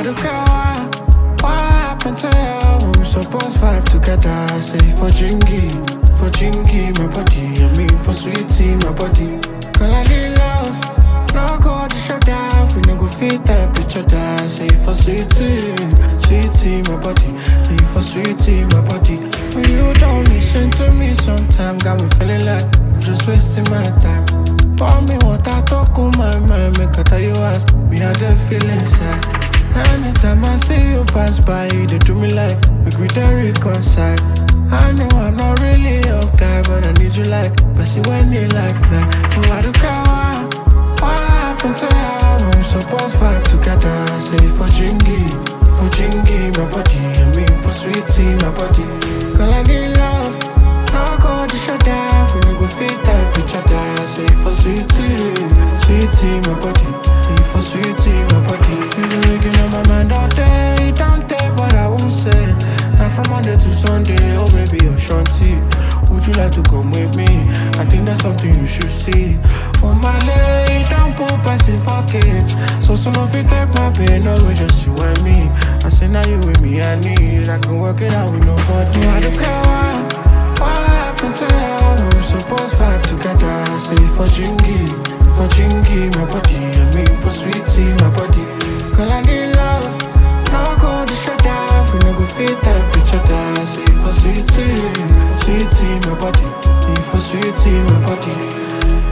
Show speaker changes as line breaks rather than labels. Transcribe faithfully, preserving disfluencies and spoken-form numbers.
I don't care why. What happened to you? When we supposed vibe together. Say for Jingy, for Jingy, my body. I mean for sweetie, my body. Girl, I need love. No go to shut down. We no go fit that bitch other. Say for sweetie, sweetie, my body. Say for sweetie, my body. When you don't listen to me sometimes, got me feeling like I'm just wasting my time. Pour me water, talk on my mind. Make I tell you as me had the feeling sad. Anytime I see you pass by, they do me like make we dey reconcile. I know I'm not really your guy, but I need you like Bessie when you like fly. Oh, I don't care why. What happened to you? When we supposed vibe together. Say for Jingy, for Jingy, my body. I mean for sweetie, my body. Girl, I need love. No go to shut down. We no go fit that bitch other. Say for sweetie, sweetie, my body. Say for sweetie, my body. You been looking on my mind all day. Don't take what I won't say. Now from Monday to Sunday, oh baby, you're shanty. Would you like to come with me? I think that's something you should see. On my leg, don't put passive package. So soon if you take my pain away, just you and me. I say now you with me, I need. I can work it out with nobody. I don't care why. What happened to you? We supposed vibe together. Say for Jingy, for Jingy, my body. I mean for sweetie, my body. Girl, I need love. No go to shut down. We no go fit that bitch other. Say for sweetie, for sweetie, my body. Say for sweetie, my body.